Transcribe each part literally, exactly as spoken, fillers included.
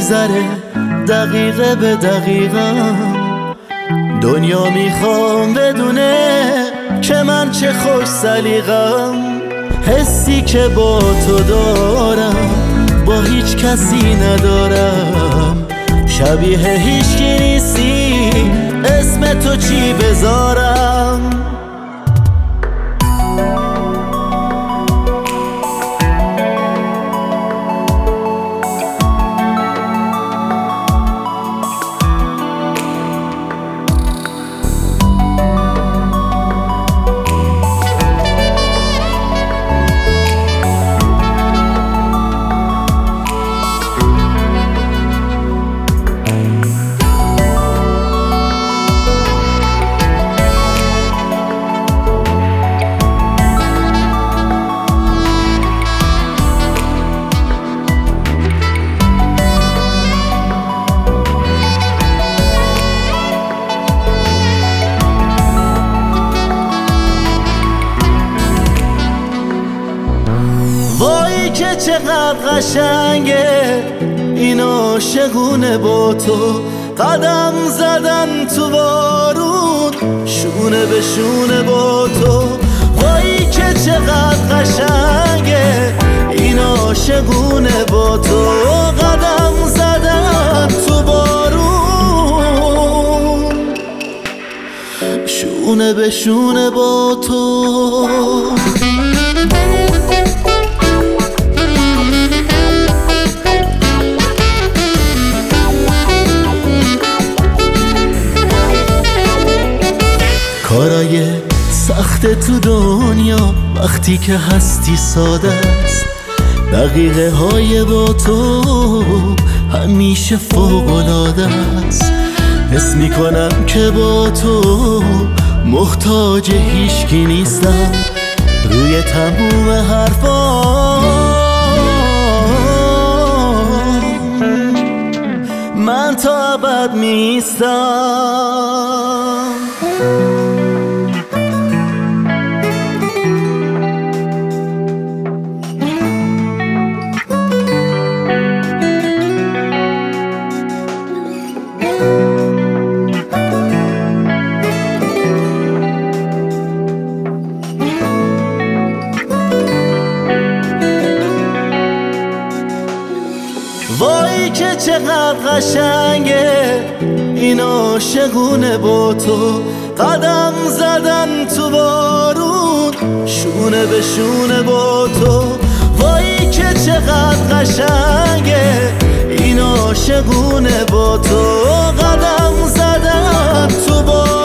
میگذره دقیقه به دقیقه. دنیا میخوام بدونه که من چه خوش سلیقم. حسی که با تو دارم با هیچ کسی ندارم. شبیه هیچکی نیستی، اسم تو چی بذارم؟ وای که چقدر قشنگه این عاشقونه با تو. قدم زدن تو بارون شونه به شونه با تو. وای که چقدر قشنگه این عاشقونه با تو. قدم زدن تو بارون شونه به شونه با تو. کارای سخت تو دنیا وقتی که هستی ساده است. دقیقه های با تو همیشه فوق العاده است. حس میکنم که با تو محتاج هیچکی نیستم. روی تموم حرفام من تا ابد میستم. وای که چقدر قشنگه این عاشقونه با تو. قدم زدن تو بارون شونه به شونه با تو. وای که چقدر قشنگه این عاشقونه با تو. قدم زدن تو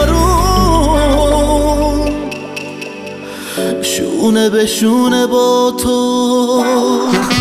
بارون شونه به شونه با تو.